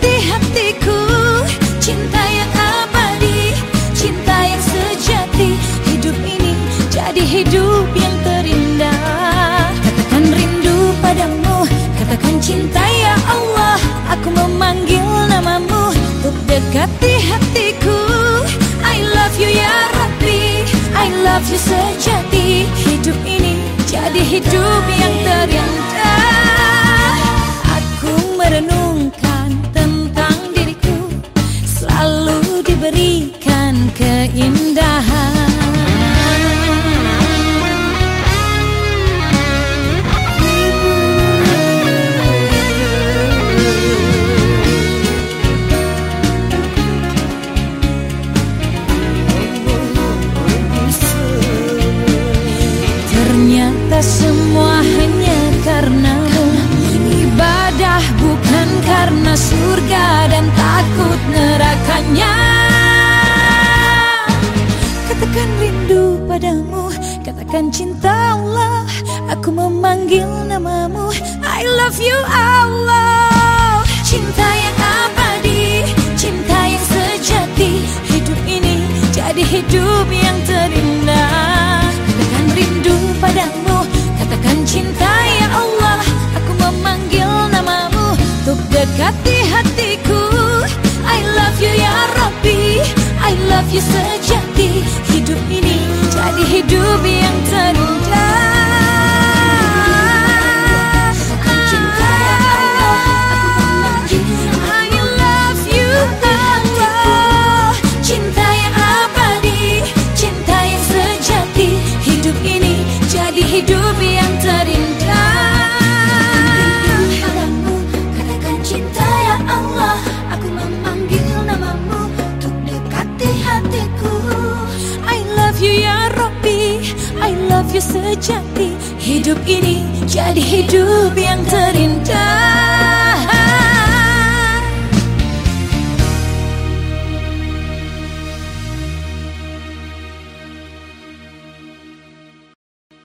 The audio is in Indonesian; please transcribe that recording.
dekati hatiku. Cinta yang abadi, cinta yang sejati. Hidup ini jadi hidup yang terindah. Katakan rindu padamu, katakan cinta ya Allah. Aku memanggil namamu untuk dekati hatiku. I love you ya Rabbi, I love you sejati. Hidup ini jadi hidup yang terindah. Aku merenungkan tentang diriku, selalu diberikan keindahan. Ternyata semua hanya karenamu. Ibadah bukan karena surga dan takut nerakanya. Katakan rindu padamu, katakan cinta Allah. Aku memanggil namamu, I love you Allah. Cinta yang abadi, cinta yang sejati. Hidup ini jadi hidup yang terindah. Katakan rindu padamu, katakan cinta ya Allah. Aku memanggil namamu untuk dekati hatiku. I love you ya Rabbi, I love you sejati. Hidup ini jadi hidup yang terindah. Hidup yang terindah. Padamu, katakan cinta ya Allah. Aku memanggil namamu untuk dekati hatiku. I love you ya Rabbi, I love you sejati. Hidup ini jadi hidup yang terindah.